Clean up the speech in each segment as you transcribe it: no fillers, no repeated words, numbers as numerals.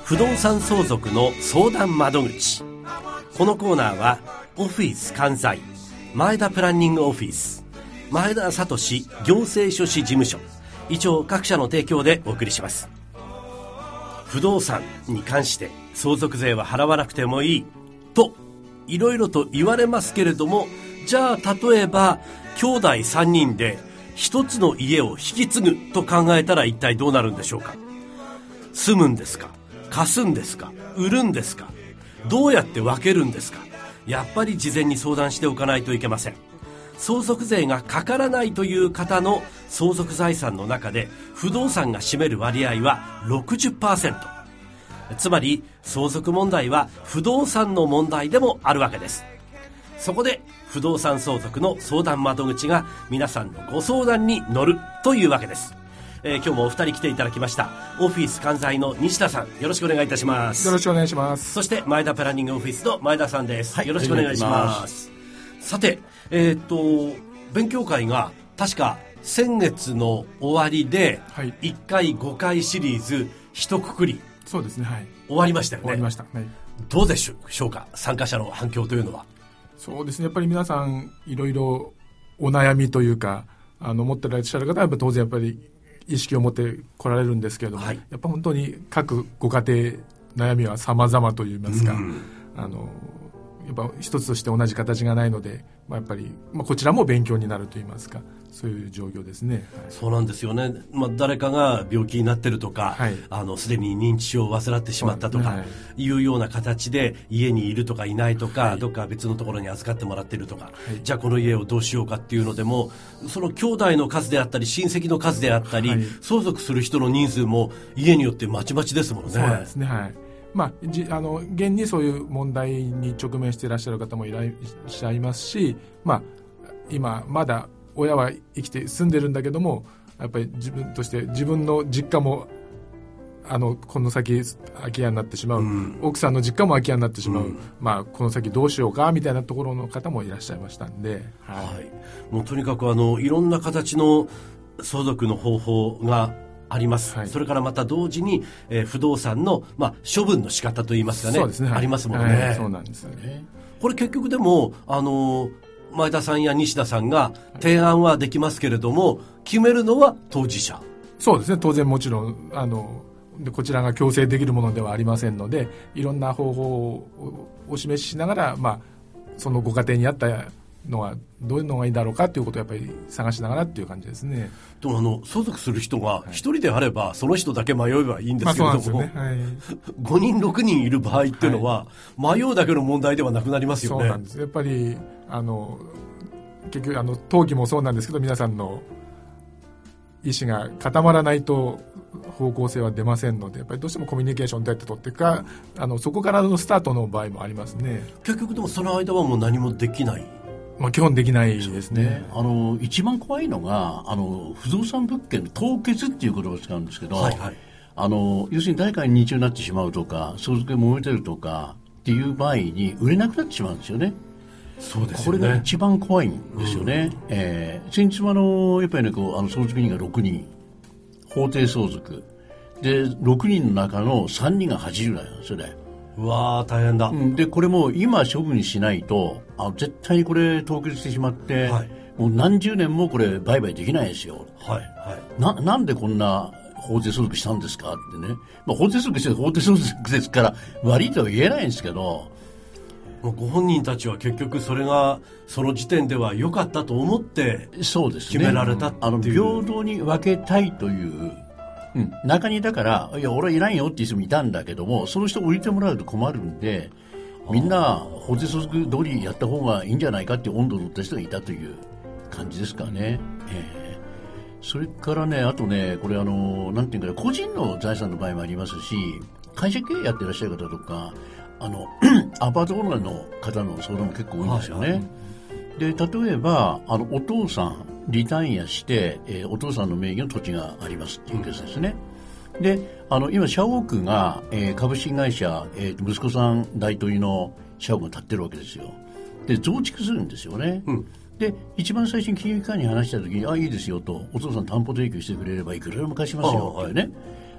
不動産相続の相談窓口。このコーナーはオフィス関西前田プランニングオフィス、前田聡行政書士事務所以上各社の提供でお送りします。不動産に関して相続税は払わなくてもいいといろいろと言われますけれども、じゃあ例えば兄弟3人で一つの家を引き継ぐと考えたら一体どうなるんでしょうか。住むんですか、貸すんですか、売るんですか、どうやって分けるんですか。やっぱり事前に相談しておかないといけません。相続税がかからないという方の相続財産の中で不動産が占める割合は 60%。 つまり相続問題は不動産の問題でもあるわけです。そこで不動産相続の相談窓口が皆さんのご相談に乗るというわけです。今日もお二人来ていただきました。オフィス関西の西田さん、よろしくお願いいたします。 よろしくお願いします。 そして前田プランニングオフィスの前田さんです、よろしくお願いします。さて、勉強会が確か先月の終わりで1回5回シリーズ一括り、 そうですね、はい、 終わりましたよね。 終わりました、はい、 どうでしょうか、参加者の反響というのは。 そうですね、やっぱり皆さんいろいろお悩みというか持ってらっしゃる方はやっぱ当然やっぱり意識を持って来られるんですけれども、やっぱ本当に各ご家庭悩みは様々といいますか、やっぱ一つとして同じ形がないので、やっぱり、こちらも勉強になるといいますか、そういう状況ですね。 そうなんですよね、誰かが病気になってるとか、すでに認知症を患ってしまったとか、いうような形で家にいるとかいないとか、どっか別のところに預かってもらってるとか、じゃあこの家をどうしようかっていうのでも、その兄弟の数であったり親戚の数であったり、相続する人の人数も家によってまちまちですもんね。 そうなんですね、はい。現にそういう問題に直面していらっしゃる方もいらっしゃいますし、今まだ親は生きて住んでるんだけども、やっぱり自分として自分の実家もこの先空き家になってしまう、奥さんの実家も空き家になってしまう、この先どうしようかみたいなところの方もいらっしゃいましたんで、 もうとにかくいろんな形の相続の方法があります、それからまた同時に、不動産の、処分の仕方といいますかね、ありますもんね、 そうなんですよね。 これ結局でも前田さんや西田さんが提案はできますけれども、決めるのは当事者。 そうですね、当然もちろんこちらが強制できるものではありませんので、いろんな方法をお示ししながら、そのご家庭に合ったのはどういうのがいいだろうかということをやっぱり探しながらっていう感じですね。 でも相続する人が一人であればその人だけ迷えばいいんですけれども、5人6人いる場合っていうのは、迷うだけの問題ではなくなりますよね。 そうなんです。やっぱり結局登記もそうなんですけど、皆さんの意思が固まらないと方向性は出ませんので、やっぱりどうしてもコミュニケーションどうやって取っていくか、そこからのスタートの場合もありますね。 結局でもその間はもう何もできない。 基本できないですね。 一番怖いのが不動産物件の凍結っていう言葉を使うんですけど、要するに誰かに認知症になってしまうとか、相続で揉めてるとかっていう場合に売れなくなってしまうんですよね。 そうですよね。 これが一番怖いんですよね。先日もやっぱりね、相続人が6人、法定相続で6人の中の3人が80代なんですよね。 うわー大変だ。 でこれも今処分しないと絶対にこれ凍結してしまって、もう何十年もこれ売買できないですよ。なんでこんな法定相続したんですかってね、法定相続して法定相続ですから悪いとは言えないんですけど、 ご本人たちは結局それがその時点では良かったと思って決められたっていう、 平等に分けたいという、中にだからいや俺はいらんよっていう人もいたんだけども、その人置いてもらうと困るんで、みんな法定相続通りやった方がいいんじゃないかっていう温度を取った人がいたという感じですかね。それからね、あとね、これなんていうかね、個人の財産の場合もありますし、会社経営やってらっしゃる方とかアパートオーナーの方の相談も結構多いんですよね。で例えばお父さんリタイアして、お父さんの名義の土地がありますっていうケースですね。で今社屋が、株式会社、息子さん大統領の社屋が建ってるわけですよ。で増築するんですよね。で一番最初に金融機関に話した時にいいですよと、お父さん担保提供してくれればいくらでも貸しますよっていうね、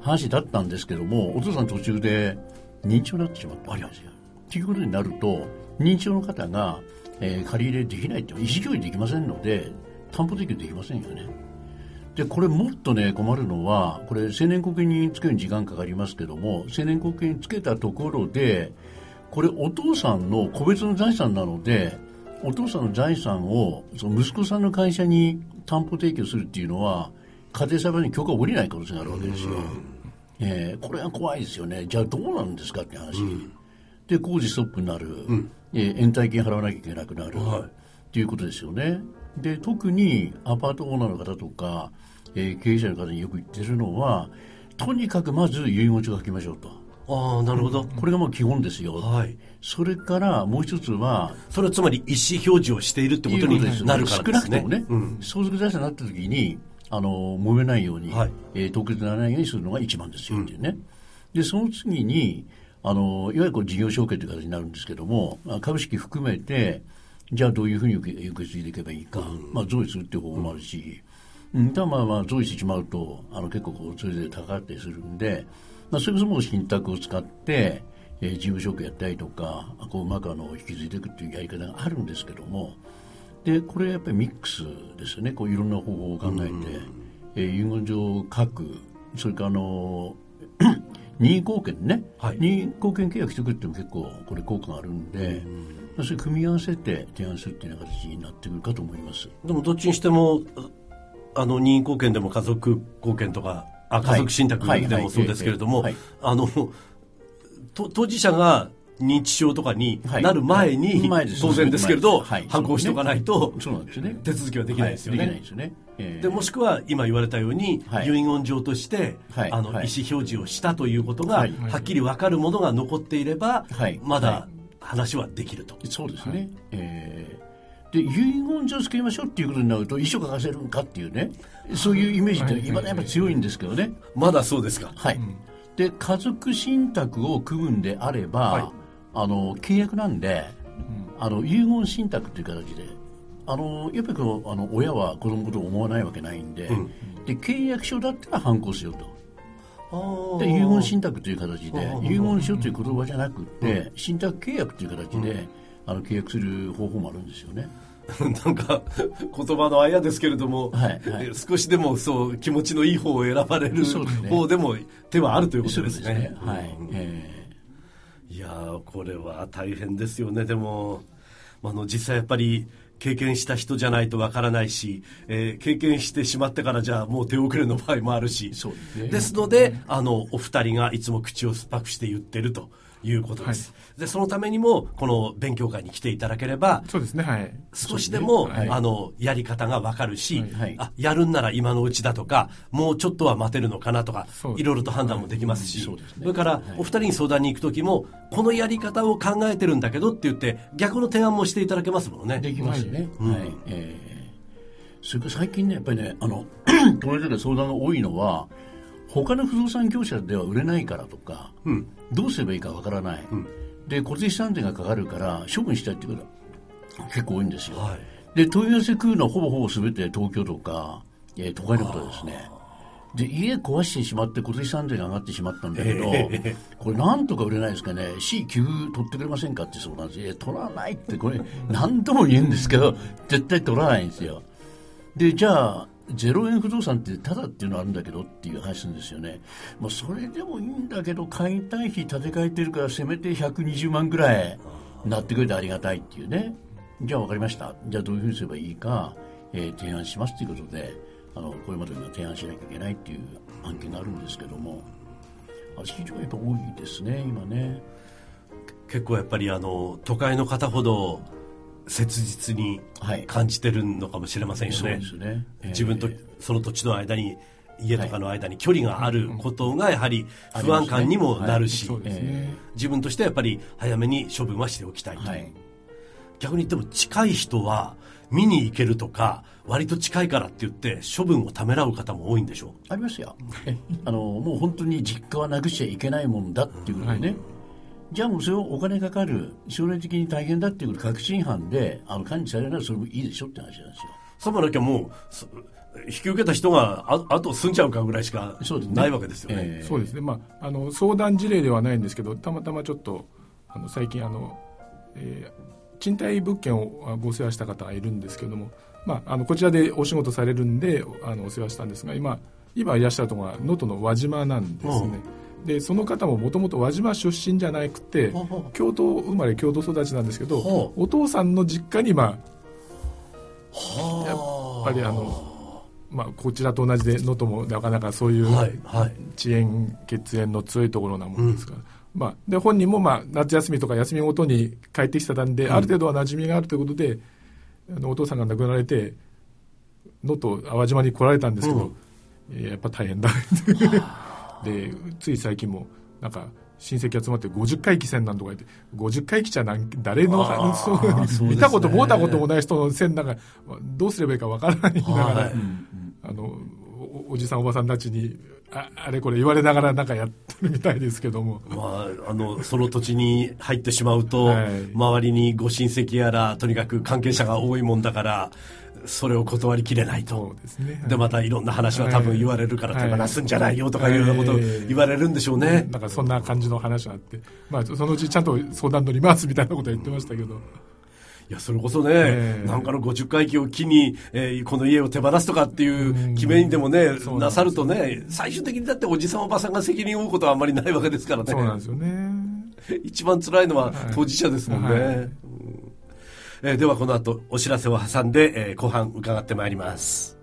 話だったんですけども、お父さん途中で認知症になってしまったんですよ。ということになると、認知症の方が、借り入れできないって、意思表示できませんので、担保提供できませんよね。で、これもっとね、困るのは、これ、成年後見につけるに時間かかりますけども、成年後見につけたところで、これ、お父さんの個別の財産なので、お父さんの財産をその息子さんの会社に担保提供するっていうのは、家庭裁判に許可を下りない可能性があるわけですよ。これは怖いですよね。じゃあどうなんですかって話。で、工事ストップになる。延滞金払わなきゃいけなくなる。っていうことですよね。で、特にアパートオーナーの方とか、経営者の方によく言ってるのは、とにかくまず遺言書を書きましょうと。 ああ、なるほど。 これがもう基本ですよ。それからもう一つは、 それはつまり意思表示をしているってことになるからですね。 少なくともね、相続財産になった時に揉めないように、凍結にならないようにするのが一番ですよっていうね。で、その次にいわゆるこう事業承継という形になるんですけども、株式含めてじゃあどういうふうに受け継いでいけばいいか、贈与するっていう方法もあるし、ただ贈与してしまうと結構こうそれで高かったりするんで、それこそもう信託を使って事務承継やったりとか、こううまく引き継いでいくっていうやり方があるんですけども、でこれやっぱりミックスですよね。こういろんな方法を考えて、遺言状を書く、それから任意後見ね、任意後見契約しておくっていうのも結構これ効果があるんで、それ組み合わせて提案するっていうような形になってくるかと思います。 でもどっちにしても任意後見でも家族後見とか家族信託でもそうですけれども、当事者が認知症とかになる前に、当然ですけれど、反抗しておかないと手続きはできないですよね。でもしくは今言われたように、遺言状として意思表示をしたということがはっきり分かるものが残っていれば、まだ話はできると。 そうですね。で遺言状を作りましょうっていうことになると、遺書書かせるんかっていうね、そういうイメージって今やっぱ強いんですけどね。 まだそうですか。 で家族信託を組むんであれば、契約なんで、遺言信託という形で、やっぱり親は子供のことを思わないわけないんで、で契約書だったら反抗しようと。で遺言信託という形で、遺言書という言葉じゃなくて、信託契約という形で、契約する方法もあるんですよね。 なんか言葉のあやですけれども、少しでもそう気持ちのいい方を選ばれる方でも手はあるということですね。いやこれは大変ですよね。でも実際やっぱり経験した人じゃないとわからないし、経験してしまってからじゃあもう手遅れの場合もあるし、ですのでお二人がいつも口を酸っぱくして言ってるということです。でそのためにもこの勉強会に来ていただければ、 そうですね、 少しでも、やり方が分かるし、やるんなら今のうちだとか、もうちょっとは待てるのかなとか、いろいろと判断もできますし、それからお二人に相談に行く時もこのやり方を考えてるんだけどって言って逆の提案もしていただけますもんね。 できますね。それから最近ね、やっぱりね、この間で相談が多いのは、他の不動産業者では売れないからとか、どうすればいいかわからない、で固定資産税がかかるから処分したいっていうことが結構多いんですよ。で問い合わせ来るのはほぼ全て東京とか、都会のことですね。で家壊してしまって固定資産税が上がってしまったんだけど、これなんとか売れないですかね、市給付取ってくれませんかってそうなんです。取らないってこれ何度も言うんですけど絶対取らないんですよ。でじゃあ0円不動産ってタダっていうのはあるんだけどっていう話するんですよね。それでもいいんだけど解体費建て替えてるからせめて120万ぐらいなってくれてありがたいっていうね。じゃあ分かりました、じゃあどういうふうにすればいいか、提案しますということでこれまでに提案しなきゃいけないっていう案件があるんですけども、非常にやっぱ多いですね今ね。 結構やっぱり都会の方ほど切実に感じてるのかもしれませんよね。 そうですね。 自分とその土地の間に家とかの間に距離があることがやはり不安感にもなるし、自分としてはやっぱり早めに処分はしておきたいと、逆に言っても近い人は見に行けるとか割と近いからって言って処分をためらう方も多いんでしょう。 ありますよ。もう本当に実家はなくしちゃいけないもんだっていうことでね、じゃあもうそれをお金かかる将来的に大変だっていうこと確信犯で管理されるならそれもいいでしょって話なんですよ。 そうなきゃもう引き受けた人があと住んじゃうかぐらいしかないわけですよね。 そうですね、相談事例ではないんですけど、たまたまちょっと最近賃貸物件をご世話した方がいるんですけども、こちらでお仕事されるんでお世話したんですが、今いらっしゃるところは能登の輪島なんですね。でその方ももともと輪島出身じゃなくて、京都生まれ京都育ちなんですけど、お父さんの実家にやっぱりこちらと同じで能登もなかなかそういう遅延血縁の強いところなものですから、で本人も夏休みとか休みごとに帰ってきてたんで、ある程度は馴染みがあるということで、お父さんが亡くなられて能登淡路島に来られたんですけど、やっぱ大変だでつい最近もなんか親戚集まって50回忌線なんとか言って、50回忌じゃ誰の見たことも会ったこともない人の線なんかどうすればいいかわからないながら、おじさんおばさんたちにあれこれ言われながらなんかやってるみたいですけども、 その土地に入ってしまうと、周りにご親戚やらとにかく関係者が多いもんだからそれを断りきれないと。 そうですね、 でまたいろんな話は多分言われるから手放すんじゃないよとかいうようなことを言われるんでしょうね。 なんかそんな感じの話があって、そのうちちゃんと相談乗りますみたいなことは言ってましたけど、 いやそれこそね、なんかの50回忌を機に、この家を手放すとかっていう決めにでもね、なさるとね、最終的にだっておじさんおばさんが責任を負うことはあんまりないわけですからね。 そうなんですよね。 一番辛いのは当事者ですもんね。ではこの後お知らせを挟んで、後半伺ってまいります。